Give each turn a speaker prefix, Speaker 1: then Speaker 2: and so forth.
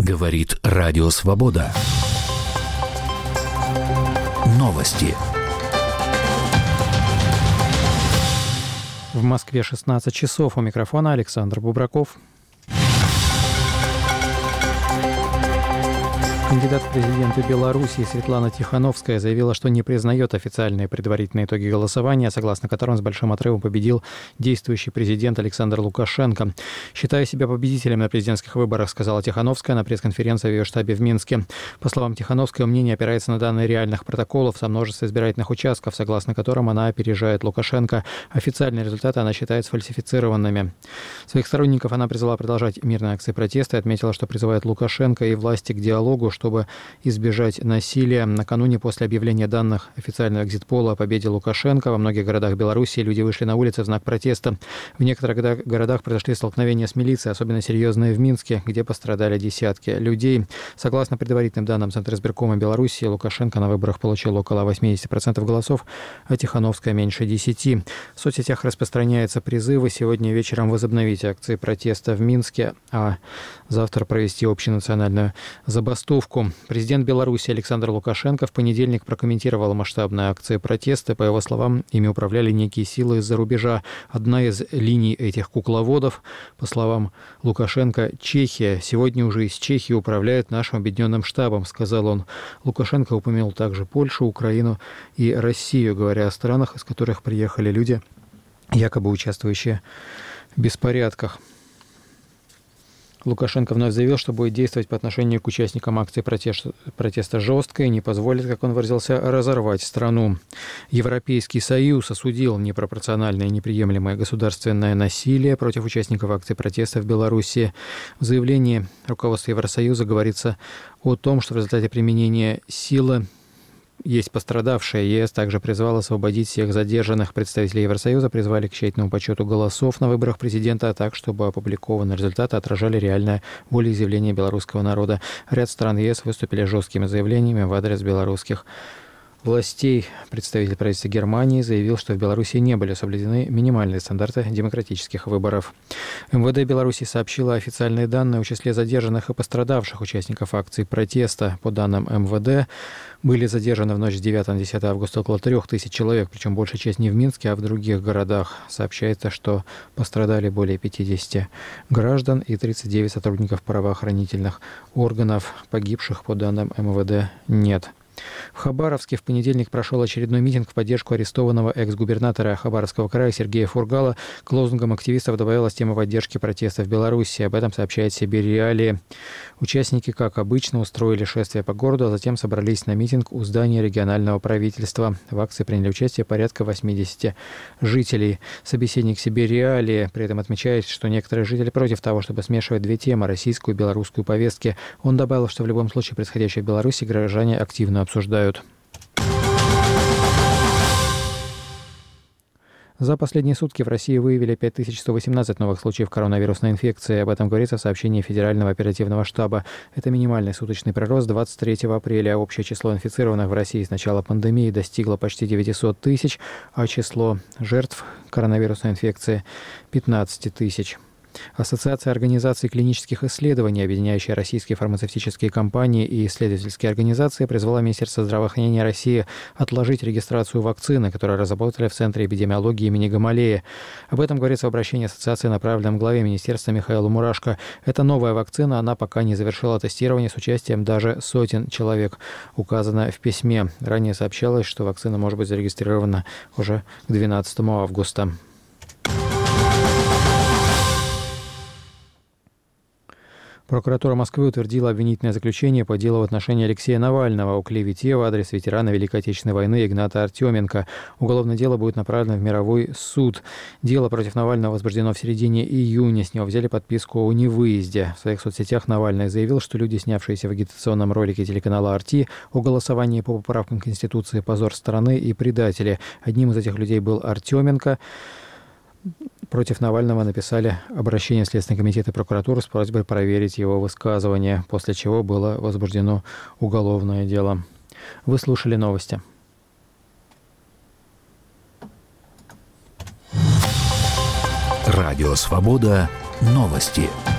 Speaker 1: Говорит Радио Свобода. Новости.
Speaker 2: В Москве 16 часов. У микрофона Александр Бубраков. Кандидат в президенты Беларуси Светлана Тихановская заявила, что не признает официальные предварительные итоги голосования, согласно которым с большим отрывом победил действующий президент Александр Лукашенко. «Считаю себя победителем на президентских выборах», сказала Тихановская на пресс-конференции в ее штабе в Минске. По словам Тихановской, мнение опирается на данные реальных протоколов со множества избирательных участков, согласно которым она опережает Лукашенко. Официальные результаты она считает сфальсифицированными. Своих сторонников она призвала продолжать мирные акции протеста и отметила, что призывает Лукашенко и власти к диалогу, чтобы избежать насилия. Накануне после объявления данных официального экзит-пола о победе Лукашенко во многих городах Беларуси люди вышли на улицы в знак протеста. В некоторых городах произошли столкновения с милицией, особенно серьезные в Минске, где пострадали десятки людей. Согласно предварительным данным Центра избиркома Беларуси, Лукашенко на выборах получил около 80% голосов, а Тихановская меньше 10%. В соцсетях распространяются призывы сегодня вечером возобновить акции протеста в Минске, а завтра провести общенациональную забастовку. Президент Беларуси Александр Лукашенко в понедельник прокомментировал масштабные акции протеста. По его словам, ими управляли некие силы из-за рубежа. Одна из линий этих кукловодов, по словам Лукашенко, Чехия. Сегодня уже из Чехии управляет нашим объединенным штабом, сказал он. Лукашенко упомянул также Польшу, Украину и Россию, говоря о странах, из которых приехали люди, якобы участвующие в беспорядках. Лукашенко вновь заявил, что будет действовать по отношению к участникам акции протеста жестко и не позволит, как он выразился, разорвать страну. Европейский Союз осудил непропорциональное и неприемлемое государственное насилие против участников акции протеста в Беларуси. В заявлении руководства Евросоюза говорится о том, что в результате применения силы есть пострадавшие. ЕС также призвал освободить всех задержанных. Представители Евросоюза призвали к тщательному подсчету голосов на выборах президента, так, чтобы опубликованные результаты отражали реальное волеизъявление белорусского народа. Ряд стран ЕС выступили жесткими заявлениями в адрес белорусских властей. Представитель правительства Германии заявил, что в Беларуси не были соблюдены минимальные стандарты демократических выборов. МВД Беларуси сообщило официальные данные о числе задержанных и пострадавших участников акций протеста. По данным МВД, были задержаны в ночь с 9 на 10 августа около 3000 человек, причем большая часть не в Минске, а в других городах. Сообщается, что пострадали более 50 граждан и 39 сотрудников правоохранительных органов. Погибших, по данным МВД, нет. В Хабаровске в понедельник прошел очередной митинг в поддержку арестованного экс-губернатора Хабаровского края Сергея Фургала. К лозунгам активистов добавилась тема поддержки протеста в Беларуси. Об этом сообщает Сибирь Реалии. Участники, как обычно, устроили шествие по городу, а затем собрались на митинг у здания регионального правительства. В акции приняли участие порядка 80 жителей. Собеседник Сибирь Реалии при этом отмечает, что некоторые жители против того, чтобы смешивать две темы – российскую и белорусскую повестки. Он добавил, что в любом случае происходящее в Беларуси горожане активно обсуждают. За последние сутки в России выявили 5118 новых случаев коронавирусной инфекции. Об этом говорится в сообщении Федерального оперативного штаба. Это минимальный суточный прирост 23 апреля. Общее число инфицированных в России с начала пандемии достигло почти 900 тысяч, а число жертв коронавирусной инфекции – 15 тысяч. Ассоциация организаций клинических исследований, объединяющая российские фармацевтические компании и исследовательские организации, призвала Министерство здравоохранения России отложить регистрацию вакцины, которую разработали в Центре эпидемиологии имени Гамалея. Об этом говорится в обращении ассоциации, направленном главе министерства Михаилу Мурашко. Это новая вакцина, она пока не завершила тестирование с участием даже сотен человек, указано в письме. Ранее сообщалось, что вакцина может быть зарегистрирована уже к 12 августа. Прокуратура Москвы утвердила обвинительное заключение по делу в отношении Алексея Навального о клевете в адрес ветерана Великой Отечественной войны Игната Артеменко. Уголовное дело будет направлено в мировой суд. Дело против Навального возбуждено в середине июня. С него взяли подписку о невыезде. В своих соцсетях Навальный заявил, что люди, снявшиеся в агитационном ролике телеканала «Арти» о голосовании по поправкам Конституции, позор страны и предатели. Одним из этих людей был Артеменко. Против Навального написали обращение в Следственный комитет и прокуратуру с просьбой проверить его высказывания, после чего было возбуждено уголовное дело. Вы слушали новости.
Speaker 1: Радио «Свобода». Новости.